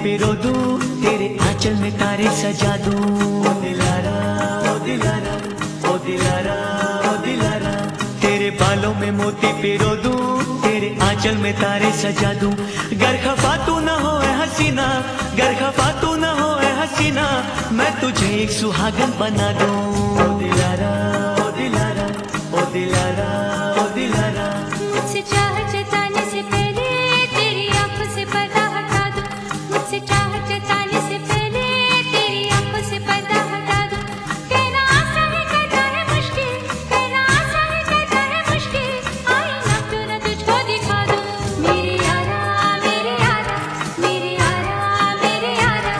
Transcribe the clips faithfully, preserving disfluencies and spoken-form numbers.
पिरो दूं, तेरे आंचल में तारे सजा दूं। ओ दिलारा ओ दिलारा ओ दिलारा ओ दिलारा, तेरे बालों में मोती पिरो दूं, तेरे आंचल में तारे सजा दूं। गर खफा तू न हो ए हसीना, गर खफा तू न हो ए हसीना, मैं तुझे एक सुहागन बना दूं। ओ दिलारा ओ दिलारा ओ दिलारा ओ दिलारा, मुझसे चाह जताने से पहले तेरी आंखों से पर्दा हटा दूं। मुझसे चाह जताने से पहले तेरी आंखों से पर्दा हटा दूं। कहना आसान है करना है मुश्किल, कहना आसान है करना है मुश्किल, आईना क्यों न तुझको दिखा दूं। मेरे यारा मेरे यारा मेरे यारा मेरे यारा,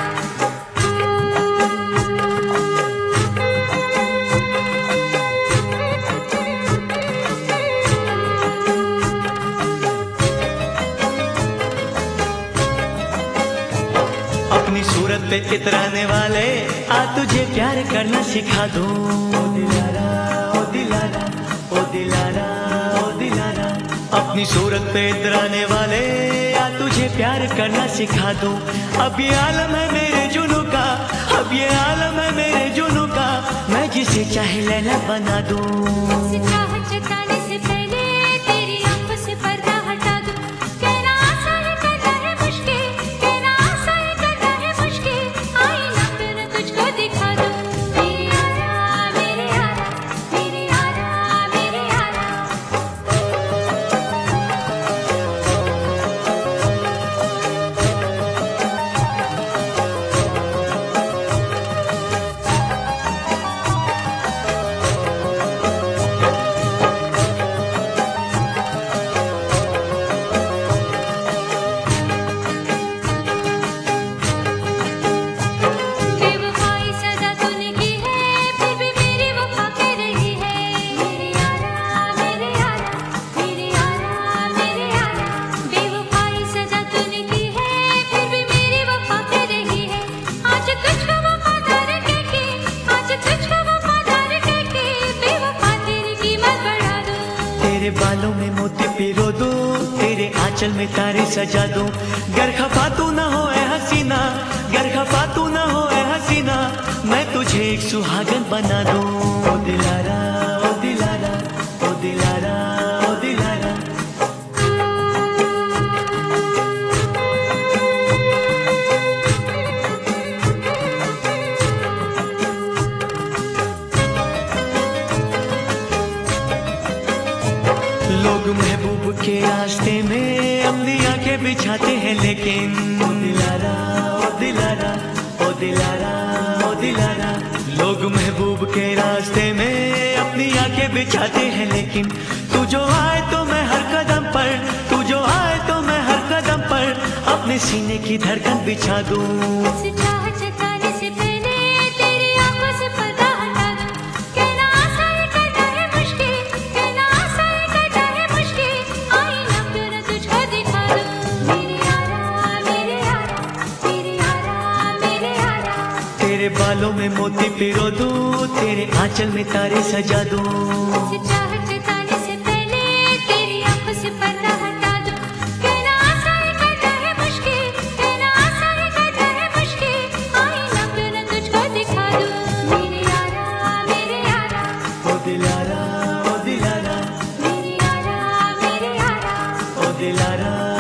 अपनी सूरत पे इतराने वाले आ तुझे प्यार करना सिखा दूं। ओ दिलारा ओ दिलारा ओ दिलारा ओ दिलारा, अपनी सूरत पे इतराने वाले आ तुझे प्यार करना सिखा दूं। अब ये आलम है मेरे जुनू का, अब ये आलम है मेरे जुनू का, मैं जिसे चाहे लैला बना दूं। मुझसे चाह जताने से पहले तेरी आंखों से पर्दा हटा दूं। कहना आसान है करना है मुश्किल, कहना आसान है करना है मुश्किल, आईना क्यों न तुझको दिखा दूं। मेरे यारा मेरे यारा मेरे यारा मेरे यारा, बेवफाई सजा तूने की है, फिर भी मेरी वफा कर रही है। मेरे यारा मेरे यारा मेरे यारा मेरे यारा, बेवफाई सजा तूने की है, फिर भी मेरी वफा कर रही है। आज तुझको वफादार कहके, आज तुझको वफादार कहके, बेवफा तेरी कीमत बढ़ा दूं। तेरे बालों में मोती पिरो दूं, तेरे आंचल में तारे सजा दूं। गर खफा तू न हो ए हसीना, गर खफा तू न हो ए हसीना, मैं तुझे एक सुहागन बना दूं। ओ दिलारा ओ दिलारा ओ दिलारा ओ दिलारा, लोग महबूब के रास्ते में अपनी आंखें बिछाते हैं, लेकिन ओ दिलारा ओ दिलारा ओ दिलारा ओ दिलारा, लोग महबूब के रास्ते में अपनी आंखें बिछाते हैं, लेकिन तू जो आए तो मैं हर कदम पर, तू जो आए तो मैं हर कदम पर अपने सीने की धड़कन बिछा दूं। मुझसे चाह जताने से पहले तेरी आंखों से पर्दा हटा दूं। कहना आसान है करना है मुश्किल, कहना आसान है करना है मुश्किल, आईना क्यों न तुझको दिखा दूं। मेरे यारा मेरे यारा मेरे यारा मेरे यारा, तेरे बालों में मोती पिरो दूं, तेरे आंचल में तारे सजा दूं। मुझसे चाह जताने से पहले तेरी आंखों से पर्दा हटा दूं। कहना आसान है करना है मुश्किल, कहना आसान है करना है मुश्किल, आईना क्यों न तुझको दिखा दूं। मेरे यारा मेरे यारा ओ दिलारा ओ दिलारा मेरे यारा मेरे यारा, ओ दिलारा